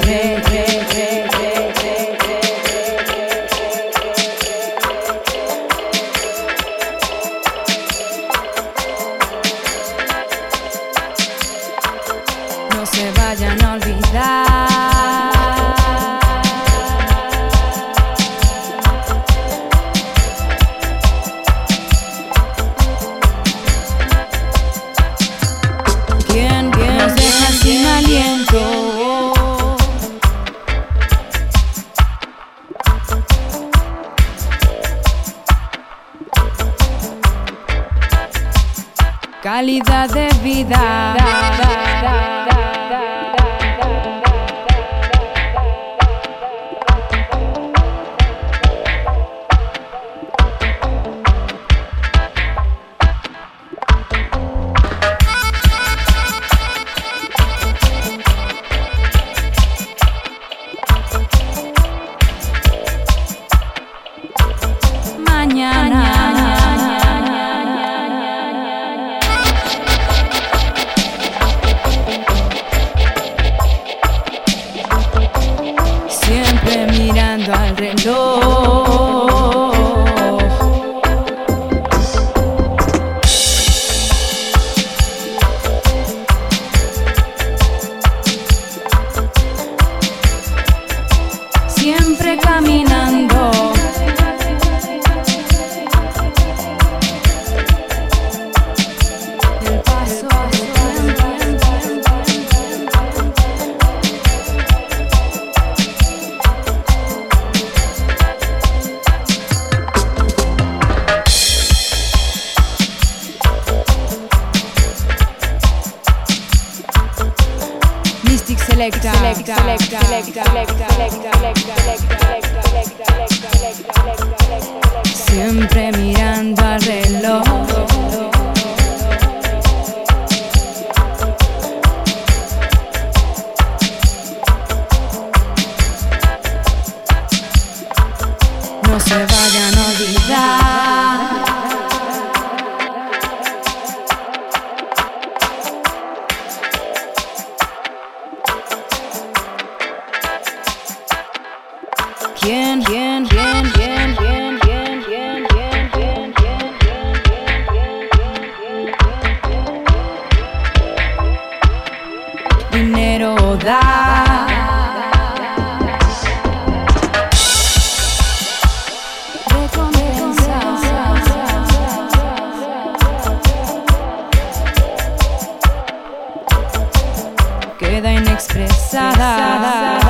No se vayan a olvidar. ¿Quién nos deja sin aliento? Calidad de vida. Siempre mirando al reloj, siempre caminando. El paso Mystic Selecta. Siempre mirando al reloj. No se vayan a olvidar. ¿Quién? Dinero da. Recompensa. Queda inexpresada.